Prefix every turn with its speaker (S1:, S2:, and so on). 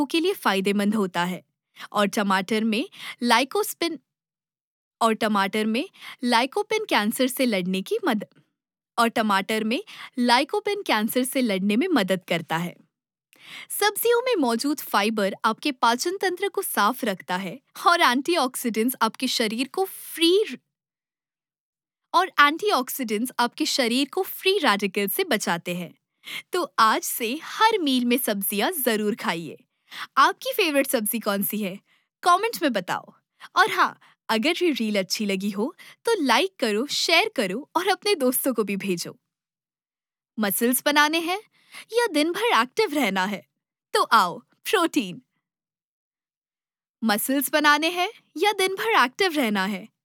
S1: के लिए फायदेमंद होता है और टमाटर में लाइकोपिन कैंसर से लड़ने की मदद और टमाटर में लाइकोपिन कैंसर से लड़ने में मदद करता है। सब्जियों में मौजूद फाइबर आपके पाचन तंत्र को साफ रखता है और एंटीऑक्सीडेंट्स आपके शरीर को फ्री रेडिकल से बचाते हैं। तो आज से हर मील में सब्जियां जरूर खाइए। आपकी फेवरेट सब्जी कौन सी है? कमेंट में बताओ। और हाँ, अगर ये रील अच्छी लगी हो तो लाइक करो, शेयर करो और अपने दोस्तों को भी भेजो। मसल्स बनाने हैं या दिन भर एक्टिव रहना है? तो आओ प्रोटीन। मसल्स बनाने हैं या दिन भर एक्टिव रहना है?